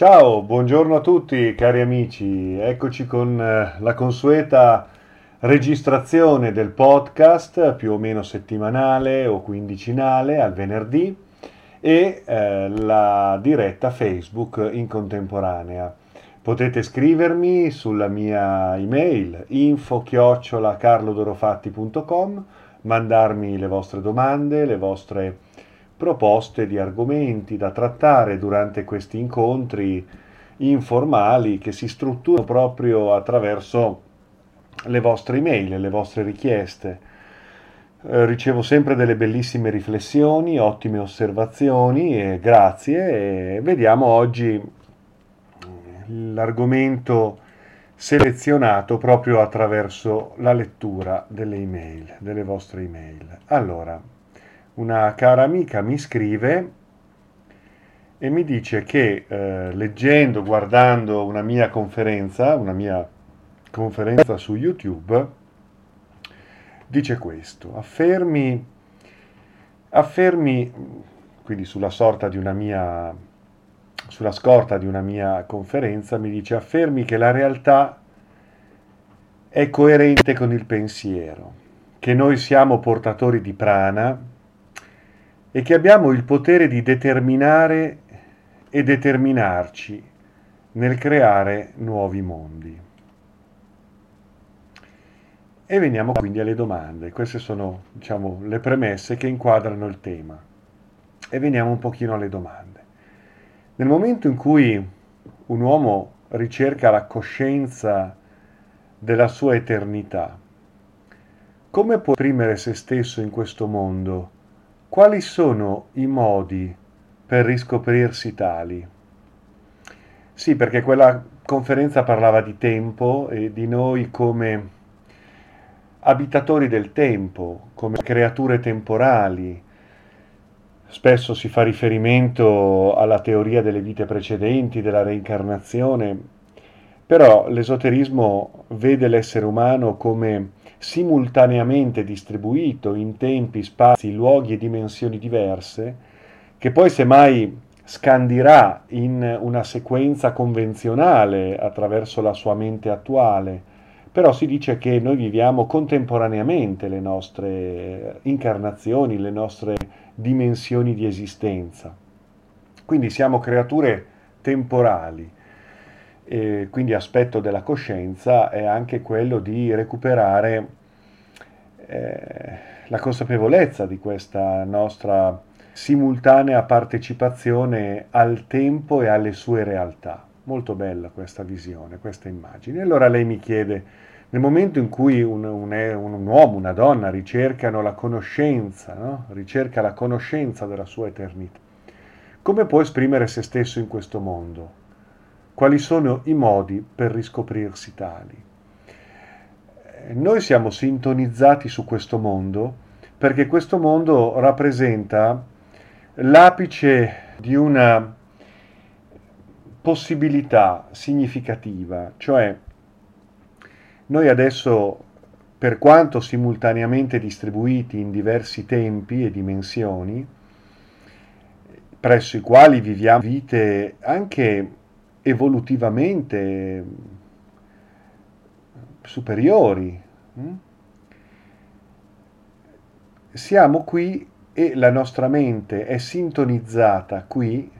Ciao, buongiorno a tutti cari amici, eccoci con la consueta registrazione del podcast più o meno settimanale o quindicinale al venerdì e la diretta Facebook in contemporanea. Potete scrivermi sulla mia email info@carlodorofatti.com, mandarmi le vostre domande, le vostre proposte di argomenti da trattare durante questi incontri informali che si strutturano proprio attraverso le vostre email, le vostre richieste. Ricevo sempre delle bellissime riflessioni, ottime osservazioni e grazie. E vediamo oggi l'argomento selezionato proprio attraverso la lettura delle email, delle vostre email. Allora, una cara amica mi scrive e mi dice che leggendo, guardando una mia conferenza su YouTube, dice questo: affermi, quindi sulla scorta di una mia conferenza, mi dice: affermi che la realtà è coerente con il pensiero, che noi siamo portatori di prana e che abbiamo il potere di determinare e determinarci nel creare nuovi mondi. E veniamo quindi alle domande. Queste sono, diciamo, le premesse che inquadrano il tema. E veniamo un pochino alle domande. Nel momento in cui un uomo ricerca la coscienza della sua eternità, come può esprimere se stesso in questo mondo? Quali sono i modi per riscoprirsi tali? Sì, perché quella conferenza parlava di tempo e di noi come abitatori del tempo, come creature temporali. Spesso si fa riferimento alla teoria delle vite precedenti, della reincarnazione, però l'esoterismo vede l'essere umano come simultaneamente distribuito in tempi, spazi, luoghi e dimensioni diverse, che poi semmai scandirà in una sequenza convenzionale attraverso la sua mente attuale, però si dice che noi viviamo contemporaneamente le nostre incarnazioni, le nostre dimensioni di esistenza. Quindi siamo creature temporali. E quindi aspetto della coscienza è anche quello di recuperare la consapevolezza di questa nostra simultanea partecipazione al tempo e alle sue realtà. Molto bella questa visione, questa immagine. Allora lei mi chiede, nel momento in cui un uomo, una donna ricercano la conoscenza, no? Ricerca la conoscenza della sua eternità, come può esprimere se stesso in questo mondo? Quali sono i modi per riscoprirsi tali? Noi siamo sintonizzati su questo mondo perché questo mondo rappresenta l'apice di una possibilità significativa, cioè noi adesso, per quanto simultaneamente distribuiti in diversi tempi e dimensioni, presso i quali viviamo vite anche evolutivamente superiori, siamo qui e la nostra mente è sintonizzata qui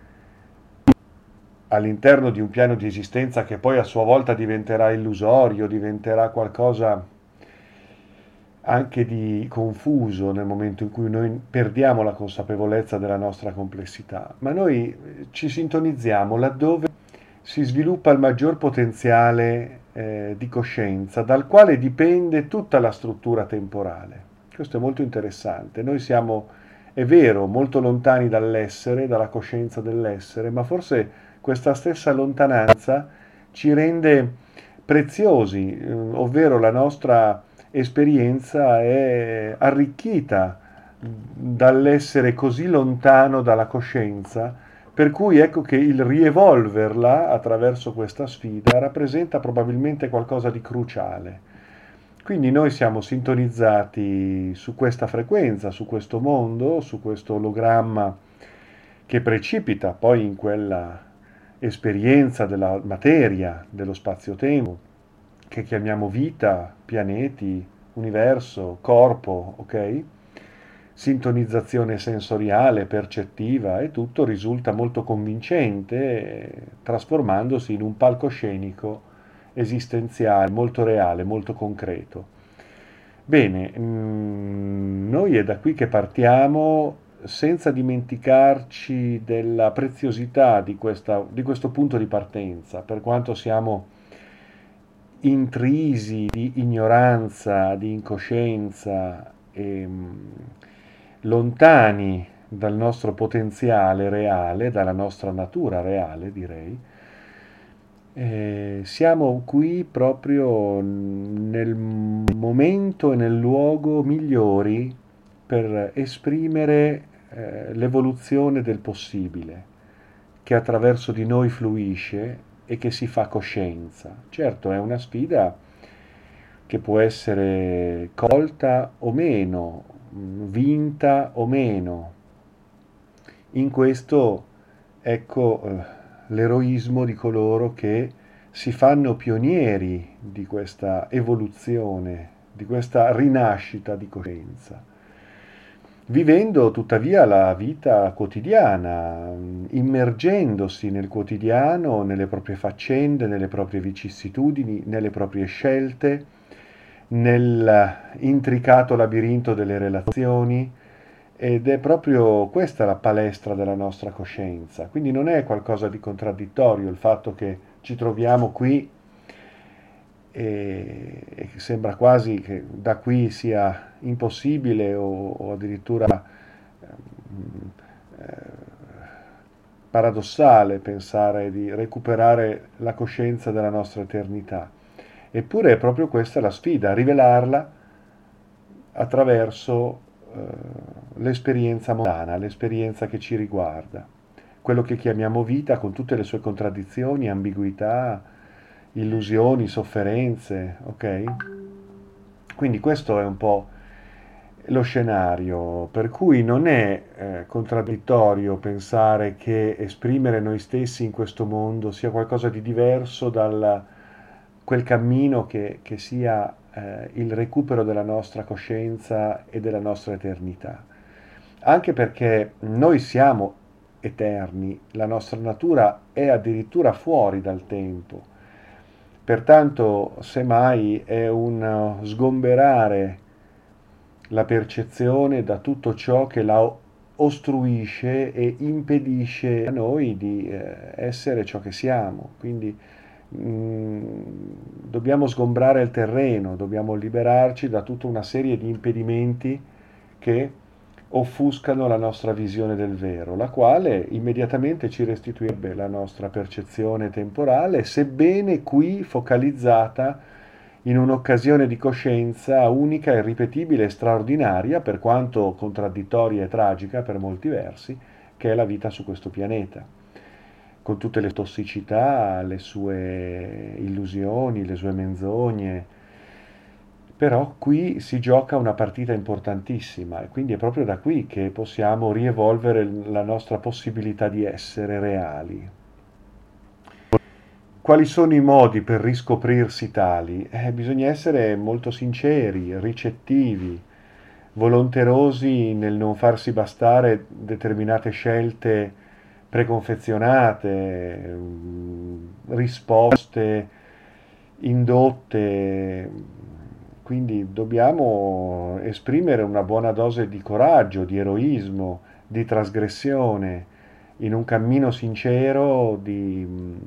all'interno di un piano di esistenza che poi a sua volta diventerà illusorio, diventerà qualcosa anche di confuso nel momento in cui noi perdiamo la consapevolezza della nostra complessità, ma noi ci sintonizziamo laddove si sviluppa il maggior potenziale di coscienza, dal quale dipende tutta la struttura temporale. Questo è molto interessante. Noi siamo, è vero, molto lontani dall'essere, dalla coscienza dell'essere, ma forse questa stessa lontananza ci rende preziosi, ovvero la nostra esperienza è arricchita dall'essere così lontano dalla coscienza, per cui ecco che il rievolverla attraverso questa sfida rappresenta probabilmente qualcosa di cruciale. Quindi noi siamo sintonizzati su questa frequenza, su questo mondo, su questo ologramma che precipita poi in quella esperienza della materia, dello spazio-tempo, che chiamiamo vita, pianeti, universo, corpo, ok? Sintonizzazione sensoriale, percettiva e tutto risulta molto convincente, trasformandosi in un palcoscenico esistenziale, molto reale, molto concreto. Bene, noi è da qui che partiamo senza dimenticarci della preziosità di questo punto di partenza, per quanto siamo intrisi di ignoranza, di incoscienza e lontani dal nostro potenziale reale, dalla nostra natura reale, direi. Siamo qui proprio nel momento e nel luogo migliori per esprimere l'evoluzione del possibile, che attraverso di noi fluisce e che si fa coscienza. Certo, è una sfida che può essere colta o meno, vinta o meno. In questo, ecco, l'eroismo di coloro che si fanno pionieri di questa evoluzione, di questa rinascita di coscienza, vivendo tuttavia la vita quotidiana, immergendosi nel quotidiano, nelle proprie faccende, nelle proprie vicissitudini, nelle proprie scelte, nel intricato labirinto delle relazioni, ed è proprio questa la palestra della nostra coscienza. Quindi non è qualcosa di contraddittorio il fatto che ci troviamo qui e sembra quasi che da qui sia impossibile o addirittura eh, paradossale pensare di recuperare la coscienza della nostra eternità. Eppure è proprio questa la sfida, rivelarla attraverso l'esperienza mondana, l'esperienza che ci riguarda, quello che chiamiamo vita con tutte le sue contraddizioni, ambiguità, illusioni, sofferenze, ok? Quindi questo è un po' lo scenario, per cui non è contraddittorio pensare che esprimere noi stessi in questo mondo sia qualcosa di diverso da quel cammino che sia il recupero della nostra coscienza e della nostra eternità. Anche perché noi siamo eterni, la nostra natura è addirittura fuori dal tempo. Pertanto, semmai, è un sgomberare la percezione da tutto ciò che la ostruisce e impedisce a noi di essere ciò che siamo. Quindi dobbiamo sgombrare il terreno, dobbiamo liberarci da tutta una serie di impedimenti che offuscano la nostra visione del vero, la quale immediatamente ci restituirebbe la nostra percezione temporale, sebbene qui focalizzata in un'occasione di coscienza unica, irripetibile e straordinaria, per quanto contraddittoria e tragica per molti versi, che è la vita su questo pianeta, con tutte le tossicità, le sue illusioni, le sue menzogne. Però qui si gioca una partita importantissima e quindi è proprio da qui che possiamo rievolvere la nostra possibilità di essere reali. Quali sono i modi per riscoprirsi tali? Bisogna essere molto sinceri, ricettivi, volonterosi nel non farsi bastare determinate scelte preconfezionate, risposte indotte. Quindi dobbiamo esprimere una buona dose di coraggio, di eroismo, di trasgressione in un cammino sincero di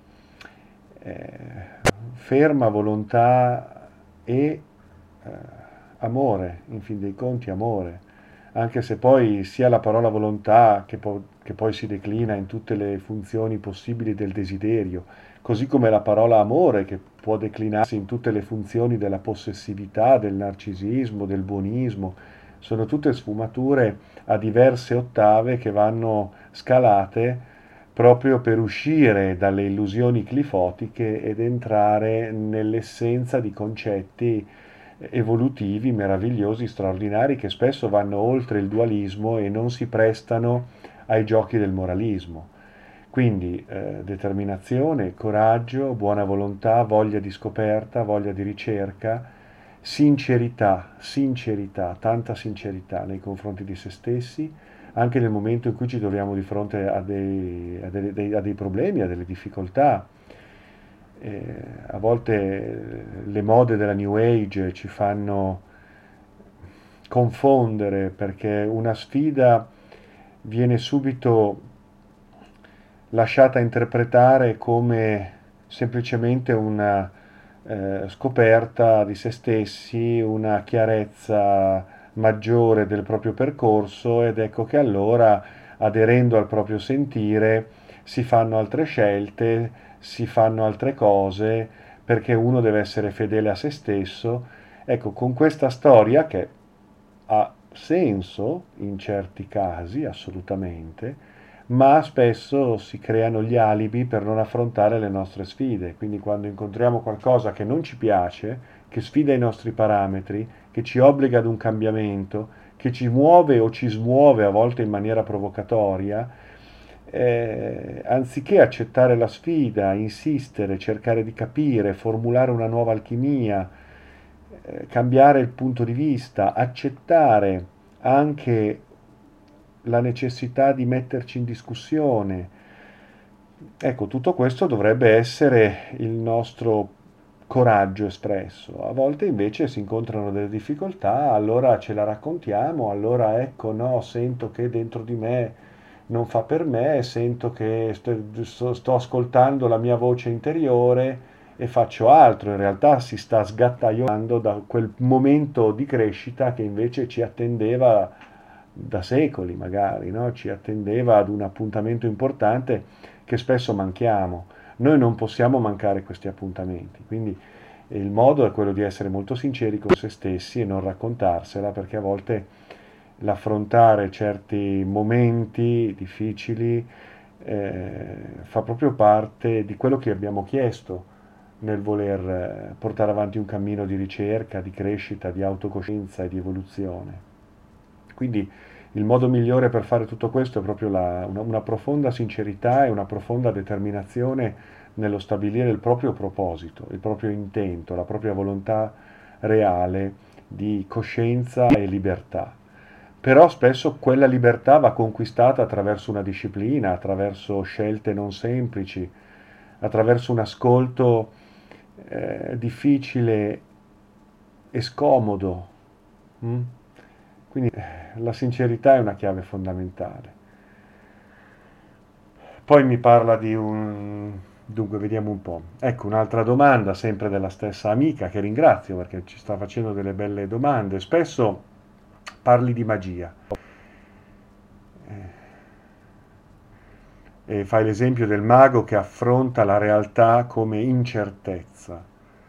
ferma volontà e amore, in fin dei conti amore, anche se poi sia la parola volontà che poi si declina in tutte le funzioni possibili del desiderio, così come la parola amore che può declinarsi in tutte le funzioni della possessività, del narcisismo, del buonismo, sono tutte sfumature a diverse ottave che vanno scalate proprio per uscire dalle illusioni clifotiche ed entrare nell'essenza di concetti evolutivi, meravigliosi, straordinari, che spesso vanno oltre il dualismo e non si prestano ai giochi del moralismo. Quindi determinazione, coraggio, buona volontà, voglia di scoperta, voglia di ricerca, sincerità, tanta sincerità nei confronti di se stessi, anche nel momento in cui ci troviamo di fronte a dei problemi, a delle difficoltà. A volte le mode della New Age ci fanno confondere perché una sfida viene subito lasciata interpretare come semplicemente una scoperta di se stessi, una chiarezza maggiore del proprio percorso ed ecco che allora, aderendo al proprio sentire, si fanno altre scelte, si fanno altre cose perché uno deve essere fedele a se stesso. Ecco, con questa storia che ha senso in certi casi, assolutamente, ma spesso si creano gli alibi per non affrontare le nostre sfide. Quindi quando incontriamo qualcosa che non ci piace, che sfida i nostri parametri, che ci obbliga ad un cambiamento, che ci muove o ci smuove a volte in maniera provocatoria, anziché accettare la sfida, insistere, cercare di capire, formulare una nuova alchimia, cambiare il punto di vista, accettare anche la necessità di metterci in discussione. Ecco, tutto questo dovrebbe essere il nostro coraggio espresso. A volte invece si incontrano delle difficoltà, allora ce la raccontiamo, allora ecco, no, sento che dentro di me non fa per me, sento che sto ascoltando la mia voce interiore e faccio altro. In realtà si sta sgattaiolando da quel momento di crescita che invece ci attendeva da secoli, magari, no? Ci attendeva ad un appuntamento importante che spesso manchiamo. Noi non possiamo mancare questi appuntamenti, quindi il modo è quello di essere molto sinceri con se stessi e non raccontarsela, perché a volte l'affrontare certi momenti difficili fa proprio parte di quello che abbiamo chiesto nel voler portare avanti un cammino di ricerca, di crescita, di autocoscienza e di evoluzione. Quindi il modo migliore per fare tutto questo è proprio una profonda sincerità e una profonda determinazione nello stabilire il proprio proposito, il proprio intento, la propria volontà reale di coscienza e libertà. Però spesso quella libertà va conquistata attraverso una disciplina, attraverso scelte non semplici, attraverso un ascolto difficile e scomodo. Mm? Quindi la sincerità è una chiave fondamentale. Poi mi parla di un... Dunque, vediamo un po'. Ecco, un'altra domanda, sempre della stessa amica, che ringrazio perché ci sta facendo delle belle domande. Spesso parli di magia e fai l'esempio del mago che affronta la realtà come incertezza.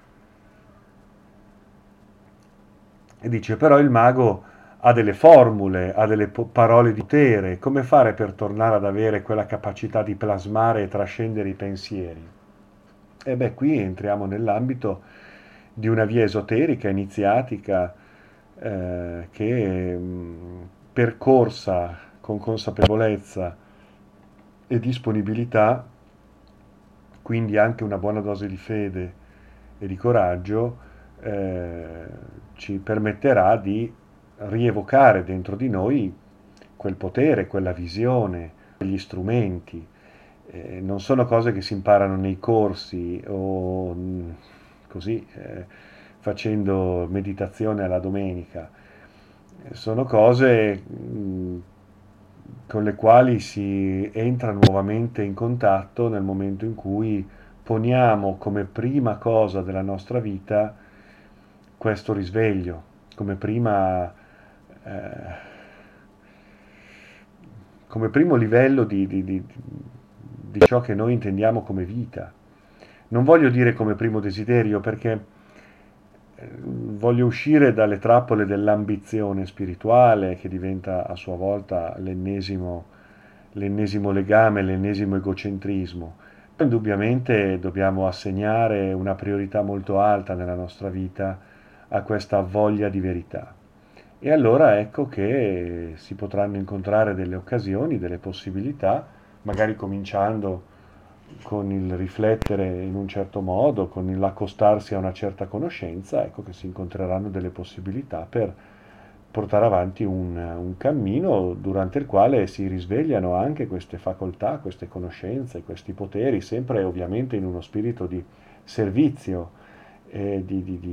E dice, però il mago ha delle formule, ha delle parole di potere. Come fare per tornare ad avere quella capacità di plasmare e trascendere i pensieri? E beh, qui entriamo nell'ambito di una via esoterica, iniziatica, che percorsa con consapevolezza e disponibilità, quindi anche una buona dose di fede e di coraggio, eh, ci permetterà di rievocare dentro di noi quel potere, quella visione, quegli strumenti. Non sono cose che si imparano nei corsi o così facendo meditazione alla domenica. Sono cose con le quali si entra nuovamente in contatto nel momento in cui poniamo come prima cosa della nostra vita questo risveglio, come eh, come primo livello di ciò che noi intendiamo come vita. Non voglio dire come primo desiderio perché voglio uscire dalle trappole dell'ambizione spirituale che diventa a sua volta l'ennesimo legame, l'ennesimo egocentrismo. Indubbiamente dobbiamo assegnare una priorità molto alta nella nostra vita a questa voglia di verità. E allora ecco che si potranno incontrare delle occasioni, delle possibilità magari cominciando con il riflettere in un certo modo, con l'accostarsi a una certa conoscenza, ecco che si incontreranno delle possibilità per portare avanti un cammino durante il quale si risvegliano anche queste facoltà, queste conoscenze, questi poteri, sempre ovviamente in uno spirito di servizio e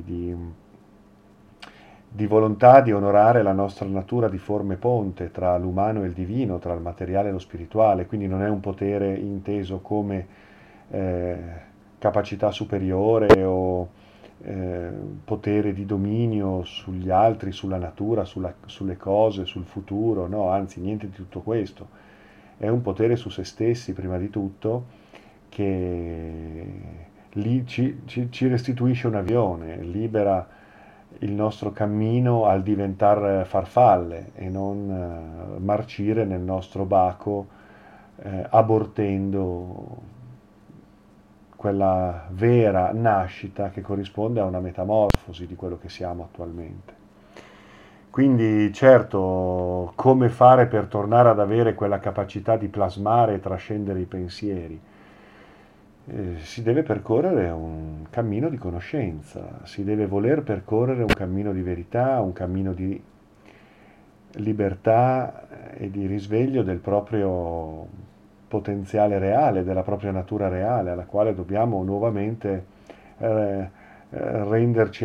di volontà di onorare la nostra natura di forme ponte tra l'umano e il divino, tra il materiale e lo spirituale, quindi non è un potere inteso come eh, capacità superiore o potere di dominio sugli altri, sulla natura, sulle cose, sul futuro, no, anzi niente di tutto questo. È un potere su se stessi prima di tutto che ci restituisce un avione, libera il nostro cammino al diventar farfalle e non marcire nel nostro baco abortendo quella vera nascita che corrisponde a una metamorfosi di quello che siamo attualmente. Quindi certo, come fare per tornare ad avere quella capacità di plasmare e trascendere i pensieri? Si deve percorrere un cammino di conoscenza, si deve voler percorrere un cammino di verità, un cammino di libertà e di risveglio del proprio potenziale reale, della propria natura reale, alla quale dobbiamo nuovamente renderci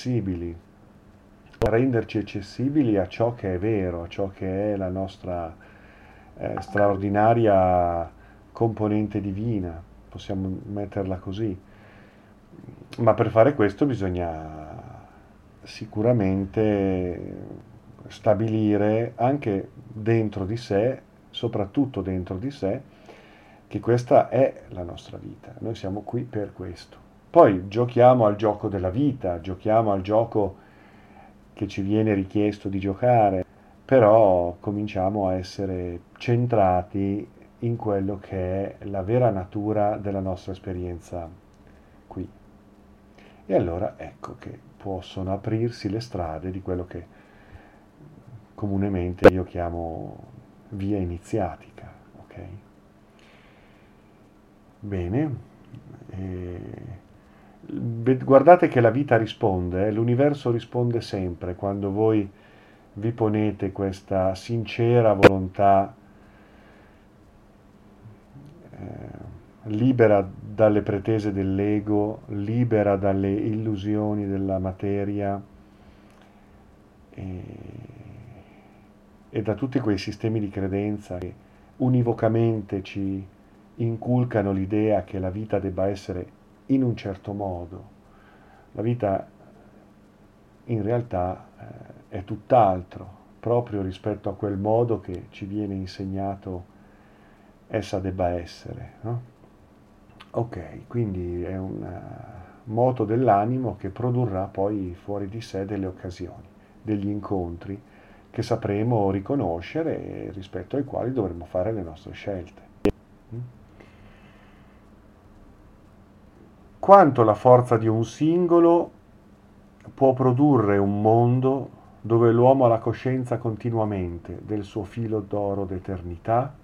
accessibili a ciò che è vero, a ciò che è la nostra straordinaria componente divina, possiamo metterla così. Ma per fare questo bisogna sicuramente stabilire anche dentro di sé, soprattutto dentro di sé, che questa è la nostra vita. Noi siamo qui per questo. Poi giochiamo al gioco della vita, giochiamo al gioco che ci viene richiesto di giocare, però cominciamo a essere centrati in quello che è la vera natura della nostra esperienza qui. E allora ecco che possono aprirsi le strade di quello che comunemente io chiamo via iniziatica. Ok? Bene. Guardate che la vita risponde, l'universo risponde sempre quando voi vi ponete questa sincera volontà libera dalle pretese dell'ego, libera dalle illusioni della materia e, e da tutti quei sistemi di credenza che univocamente ci inculcano l'idea che la vita debba essere in un certo modo. La vita in realtà è tutt'altro, proprio rispetto a quel modo che ci viene insegnato essa debba essere. No? Ok, quindi è un moto dell'animo che produrrà poi fuori di sé delle occasioni, degli incontri che sapremo riconoscere e rispetto ai quali dovremo fare le nostre scelte. Quanto la forza di un singolo può produrre un mondo dove l'uomo ha la coscienza continuamente del suo filo d'oro d'eternità.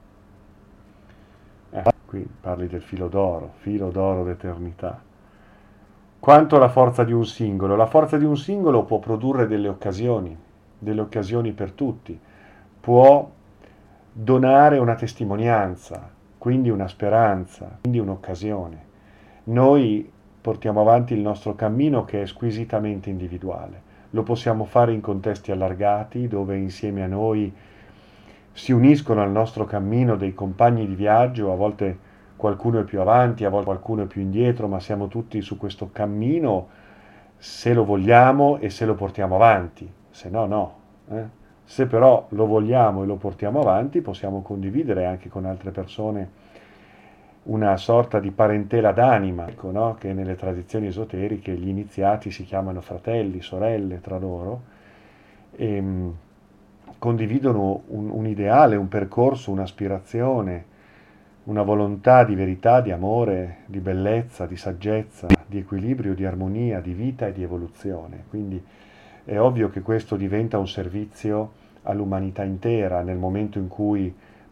Qui parli del filo d'oro d'eternità. Quanto la forza di un singolo? La forza di un singolo può produrre delle occasioni per tutti, può donare una testimonianza, quindi una speranza, quindi un'occasione. Noi portiamo avanti il nostro cammino che è squisitamente individuale. Lo possiamo fare in contesti allargati dove insieme a noi si uniscono al nostro cammino dei compagni di viaggio, a volte qualcuno è più avanti, a volte qualcuno è più indietro, ma siamo tutti su questo cammino se lo vogliamo e se lo portiamo avanti, se no no. Se però lo vogliamo e lo portiamo avanti, possiamo condividere anche con altre persone una sorta di parentela d'anima, ecco, no? Che nelle tradizioni esoteriche gli iniziati si chiamano fratelli, sorelle tra loro, e condividono un ideale, un percorso, un'aspirazione, una volontà di verità, di amore, di bellezza, di saggezza, di equilibrio, di armonia, di vita e di evoluzione. Quindi è ovvio che questo diventa un servizio all'umanità intera nel momento in cui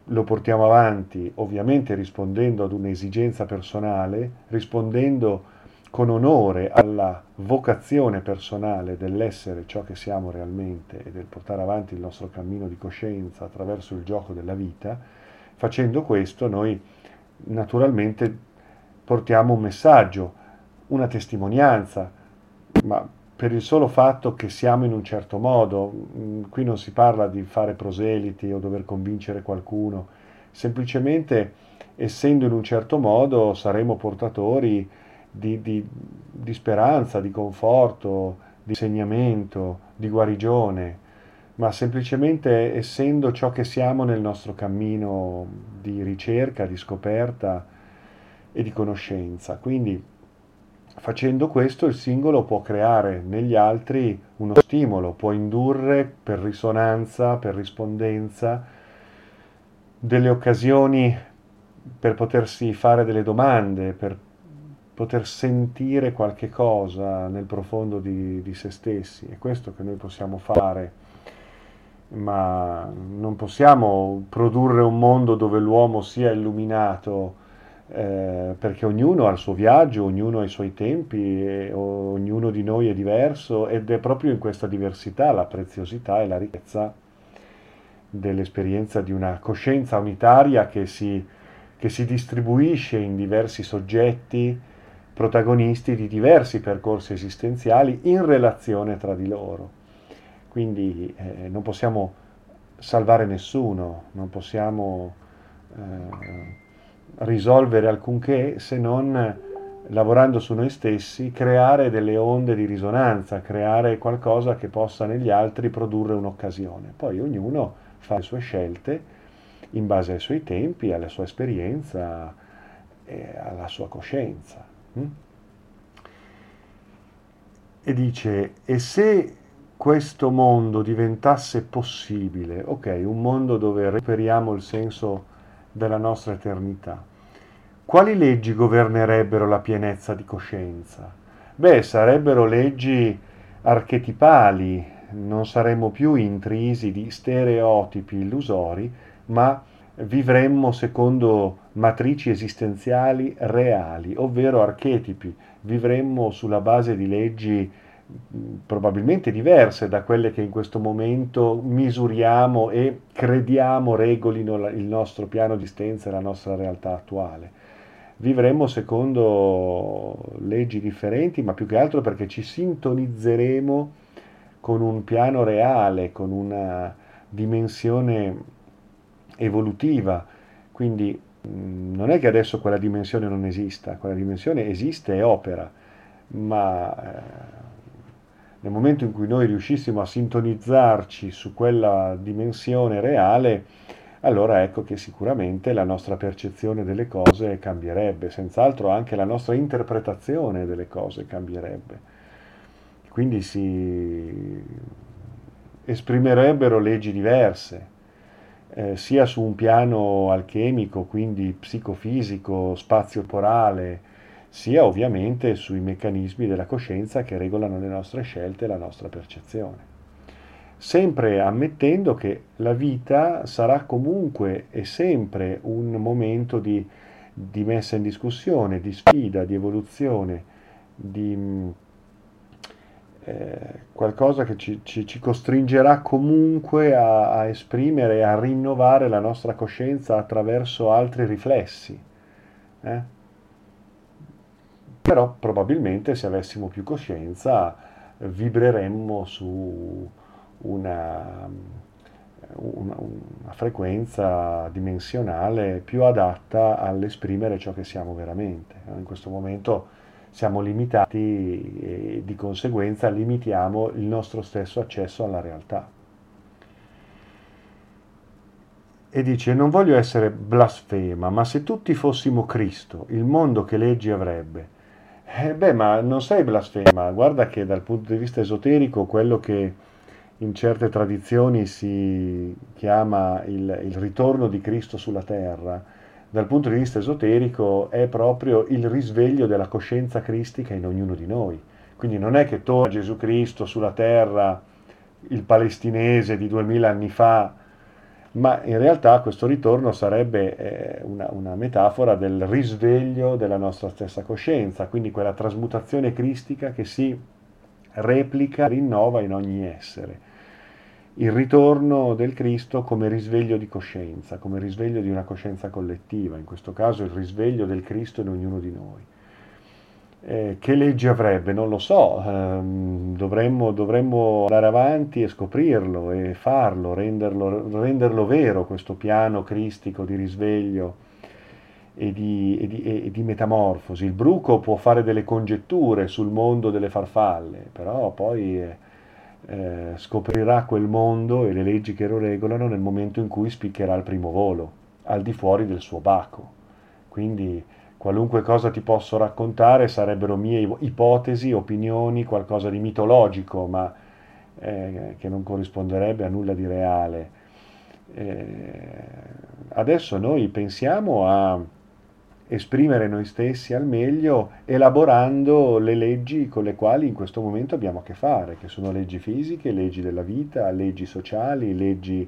lo portiamo avanti ovviamente rispondendo ad un'esigenza personale, rispondendo con onore alla vocazione personale dell'essere ciò che siamo realmente e del portare avanti il nostro cammino di coscienza attraverso il gioco della vita. Facendo questo noi naturalmente portiamo un messaggio, una testimonianza, ma per il solo fatto che siamo in un certo modo. Qui non si parla di fare proseliti o dover convincere qualcuno, semplicemente essendo in un certo modo saremo portatori di speranza, di conforto, di insegnamento, di guarigione, ma semplicemente essendo ciò che siamo nel nostro cammino di ricerca, di scoperta e di conoscenza. Quindi facendo questo il singolo può creare negli altri uno stimolo, può indurre per risonanza, per rispondenza, delle occasioni per potersi fare delle domande, per poter sentire qualche cosa nel profondo di se stessi. È questo che noi possiamo fare, ma non possiamo produrre un mondo dove l'uomo sia illuminato, perché ognuno ha il suo viaggio, ognuno ha i suoi tempi, e ognuno di noi è diverso ed è proprio in questa diversità la preziosità e la ricchezza dell'esperienza di una coscienza unitaria che si distribuisce in diversi soggetti, protagonisti di diversi percorsi esistenziali in relazione tra di loro. Quindi non possiamo salvare nessuno, non possiamo risolvere alcunché se non lavorando su noi stessi, creare delle onde di risonanza, creare qualcosa che possa negli altri produrre un'occasione. Poi ognuno fa le sue scelte in base ai suoi tempi, alla sua esperienza e alla sua coscienza. E dice, e se questo mondo diventasse possibile, ok, un mondo dove recuperiamo il senso della nostra eternità, quali leggi governerebbero la pienezza di coscienza? Beh, sarebbero leggi archetipali, non saremmo più intrisi di stereotipi illusori, ma vivremmo secondo matrici esistenziali reali, ovvero archetipi. Vivremmo sulla base di leggi probabilmente diverse da quelle che in questo momento misuriamo e crediamo regolino il nostro piano di esistenza e la nostra realtà attuale. Vivremmo secondo leggi differenti, ma più che altro perché ci sintonizzeremo con un piano reale, con una dimensione evolutiva. Quindi non è che adesso quella dimensione non esista, quella dimensione esiste e opera, ma nel momento in cui noi riuscissimo a sintonizzarci su quella dimensione reale, allora ecco che sicuramente la nostra percezione delle cose cambierebbe, senz'altro anche la nostra interpretazione delle cose cambierebbe. Quindi si esprimerebbero leggi diverse, sia su un piano alchemico, quindi psicofisico, spazio-temporale, sia ovviamente sui meccanismi della coscienza che regolano le nostre scelte e la nostra percezione. Sempre ammettendo che la vita sarà comunque e sempre un momento di messa in discussione, di sfida, di evoluzione, di qualcosa che ci costringerà comunque a esprimere e a rinnovare la nostra coscienza attraverso altri riflessi. eh. Però probabilmente se avessimo più coscienza vibreremmo su una, una frequenza dimensionale più adatta all'esprimere ciò che siamo veramente. In questo momento siamo limitati e di conseguenza limitiamo il nostro stesso accesso alla realtà. E dice, non voglio essere blasfema, ma se tutti fossimo Cristo, il mondo che leggi avrebbe? Beh, ma non sei blasfema, guarda che dal punto di vista esoterico quello che in certe tradizioni si chiama il ritorno di Cristo sulla terra, dal punto di vista esoterico è proprio il risveglio della coscienza cristica in ognuno di noi. Quindi non è che torna Gesù Cristo sulla terra, il palestinese di 2000 anni fa, ma in realtà questo ritorno sarebbe una metafora del risveglio della nostra stessa coscienza, quindi quella trasmutazione cristica che si replica, rinnova in ogni essere. Il ritorno del Cristo come risveglio di coscienza, come risveglio di una coscienza collettiva, in questo caso il risveglio del Cristo in ognuno di noi. Che leggi avrebbe? Non lo so, dovremmo andare avanti e scoprirlo e farlo, renderlo vero questo piano cristico di risveglio e di metamorfosi. Il bruco può fare delle congetture sul mondo delle farfalle, però poi scoprirà quel mondo e le leggi che lo regolano nel momento in cui spiccherà il primo volo, al di fuori del suo baco. Quindi qualunque cosa ti posso raccontare sarebbero mie ipotesi, opinioni, qualcosa di mitologico, ma che non corrisponderebbe a nulla di reale. Adesso noi pensiamo a esprimere noi stessi al meglio elaborando le leggi con le quali in questo momento abbiamo a che fare, che sono leggi fisiche, leggi della vita, leggi sociali, leggi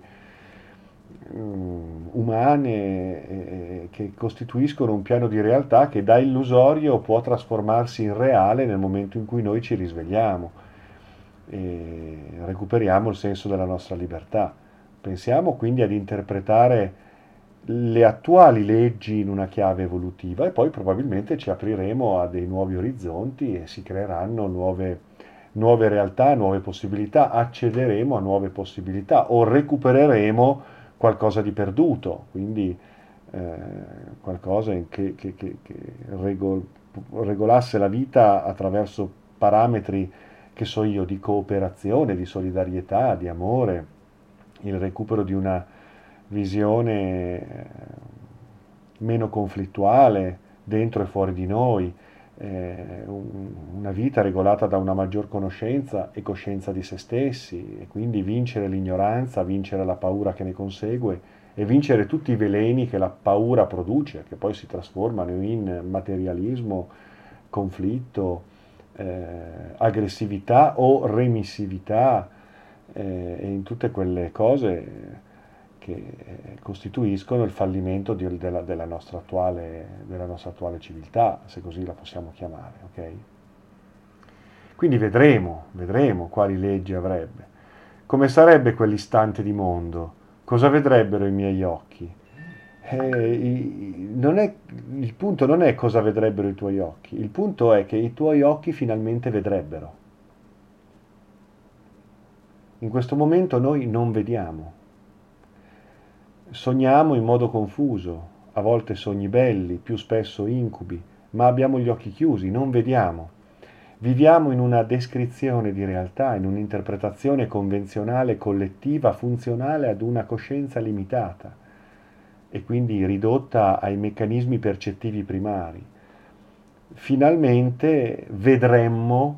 umane che costituiscono un piano di realtà che da illusorio può trasformarsi in reale nel momento in cui noi ci risvegliamo e recuperiamo il senso della nostra libertà. Pensiamo quindi ad interpretare le attuali leggi in una chiave evolutiva e poi probabilmente ci apriremo a dei nuovi orizzonti e si creeranno nuove realtà, nuove possibilità, accederemo a nuove possibilità o recupereremo qualcosa di perduto, quindi qualcosa che regolasse la vita attraverso parametri, che so io, di cooperazione, di solidarietà, di amore, il recupero di una visione meno conflittuale dentro e fuori di noi, una vita regolata da una maggior conoscenza e coscienza di se stessi, e quindi vincere l'ignoranza, vincere la paura che ne consegue e vincere tutti i veleni che la paura produce, che poi si trasformano in materialismo, conflitto, aggressività o remissività, e in tutte quelle cose che costituiscono il fallimento della nostra attuale civiltà, se così la possiamo chiamare. Okay? Quindi vedremo quali leggi avrebbe. Come sarebbe quell'istante di mondo? Cosa vedrebbero i miei occhi? Il punto non è cosa vedrebbero i tuoi occhi, il punto è che i tuoi occhi finalmente vedrebbero. In questo momento noi non vediamo. Sogniamo in modo confuso, a volte sogni belli, più spesso incubi, ma abbiamo gli occhi chiusi, non vediamo. Viviamo in una descrizione di realtà, in un'interpretazione convenzionale collettiva funzionale ad una coscienza limitata e quindi ridotta ai meccanismi percettivi primari. Finalmente vedremmo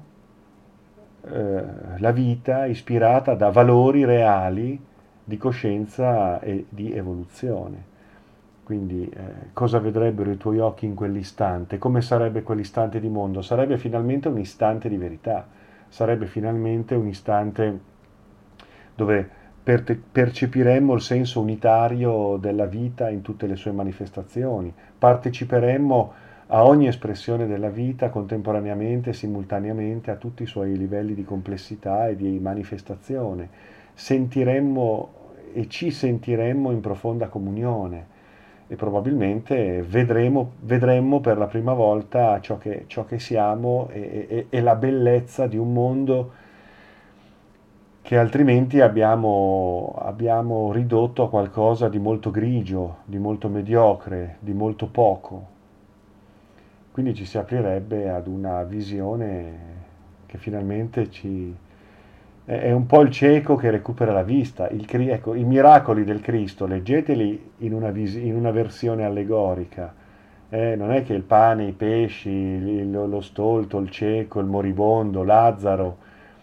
la vita ispirata da valori reali di coscienza e di evoluzione. Quindi cosa vedrebbero i tuoi occhi in quell'istante? Come sarebbe quell'istante di mondo? Sarebbe finalmente un istante di verità, sarebbe finalmente un istante dove percepiremmo il senso unitario della vita in tutte le sue manifestazioni, parteciperemmo a ogni espressione della vita contemporaneamente e simultaneamente a tutti i suoi livelli di complessità e di manifestazione. Sentiremmo e ci sentiremmo in profonda comunione e probabilmente vedremmo per la prima volta ciò che siamo e la bellezza di un mondo che altrimenti abbiamo ridotto a qualcosa di molto grigio, di molto mediocre, di molto poco. Quindi ci si aprirebbe ad una visione che finalmente è un po' il cieco che recupera la vista. Ecco, i miracoli del Cristo, leggeteli in una versione allegorica. Non è che il pane, i pesci, lo stolto, il cieco, il moribondo, Lazzaro.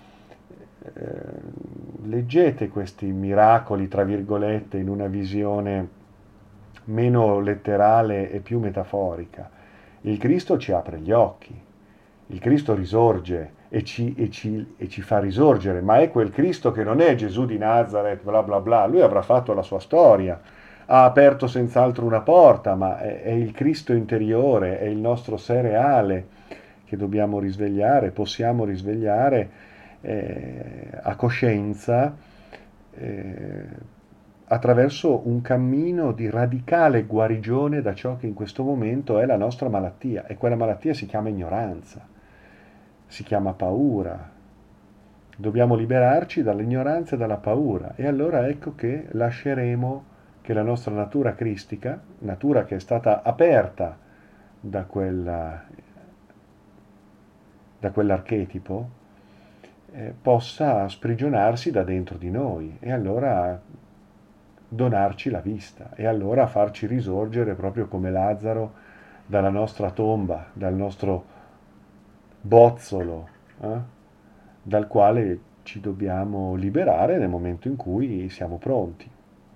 Leggete questi miracoli, tra virgolette, in una visione meno letterale e più metaforica. Il Cristo ci apre gli occhi, il Cristo risorge e ci fa risorgere, ma è quel Cristo che non è Gesù di Nazareth, bla bla bla, lui avrà fatto la sua storia, ha aperto senz'altro una porta, ma è il Cristo interiore, è il nostro sé reale che dobbiamo risvegliare, possiamo risvegliare a coscienza attraverso un cammino di radicale guarigione da ciò che in questo momento è la nostra malattia, e quella malattia si chiama ignoranza, si chiama paura. Dobbiamo liberarci dall'ignoranza e dalla paura, e allora ecco che lasceremo che la nostra natura cristica, natura che è stata aperta da quell'archetipo, possa sprigionarsi da dentro di noi e allora donarci la vista e allora farci risorgere proprio come Lazzaro dalla nostra tomba, dal nostro bozzolo, dal quale ci dobbiamo liberare nel momento in cui siamo pronti.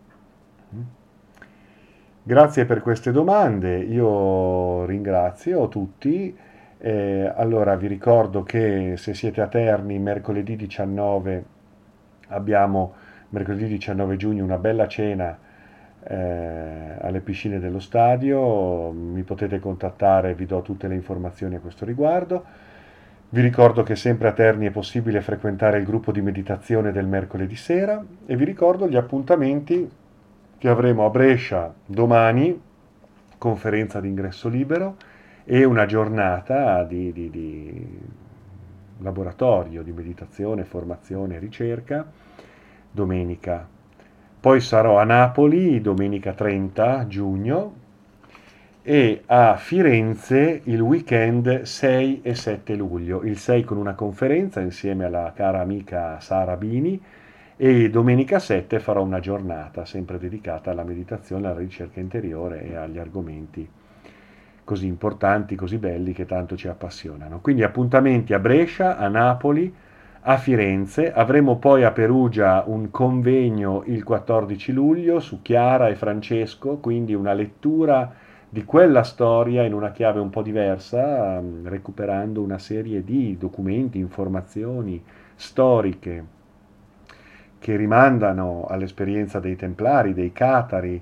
Grazie per queste domande, io ringrazio tutti. Allora vi ricordo che se siete a Terni, mercoledì 19 abbiamo, mercoledì 19 giugno, una bella cena alle piscine dello stadio. Mi potete contattare, vi do tutte le informazioni a questo riguardo. Vi ricordo che sempre a Terni è possibile frequentare il gruppo di meditazione del mercoledì sera e vi ricordo gli appuntamenti che avremo a Brescia domani, conferenza d'ingresso libero, e una giornata di laboratorio di meditazione, formazione e ricerca domenica. Poi sarò a Napoli domenica 30 giugno e a Firenze il weekend 6 e 7 luglio. Il 6 con una conferenza insieme alla cara amica Sara Bini, e domenica 7 farò una giornata sempre dedicata alla meditazione, alla ricerca interiore e agli argomenti così importanti, così belli che tanto ci appassionano. Quindi appuntamenti a Brescia, a Napoli, a Firenze. Avremo poi a Perugia un convegno il 14 luglio su Chiara e Francesco, quindi una lettura di quella storia in una chiave un po' diversa, recuperando una serie di documenti, informazioni storiche che rimandano all'esperienza dei Templari, dei Catari,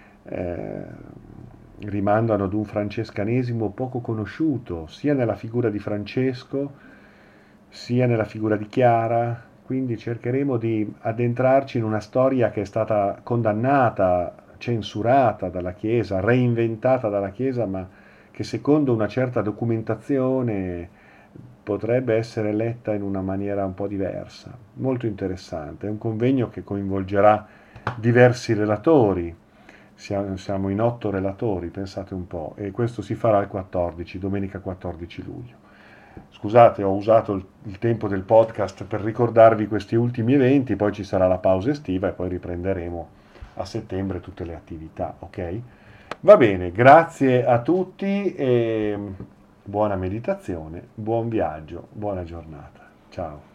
rimandano ad un francescanesimo poco conosciuto, sia nella figura di Francesco, sia nella figura di Chiara. Quindi cercheremo di addentrarci in una storia che è stata condannata, censurata dalla Chiesa, reinventata dalla Chiesa, ma che secondo una certa documentazione potrebbe essere letta in una maniera un po' diversa. Molto interessante. È un convegno che coinvolgerà diversi relatori. Siamo in 8 relatori, pensate un po', e questo si farà il 14, domenica 14 luglio. Scusate, ho usato il tempo del podcast per ricordarvi questi ultimi eventi, poi ci sarà la pausa estiva e poi riprenderemo a settembre tutte le attività, ok? Va bene, grazie a tutti e buona meditazione, buon viaggio, buona giornata. Ciao.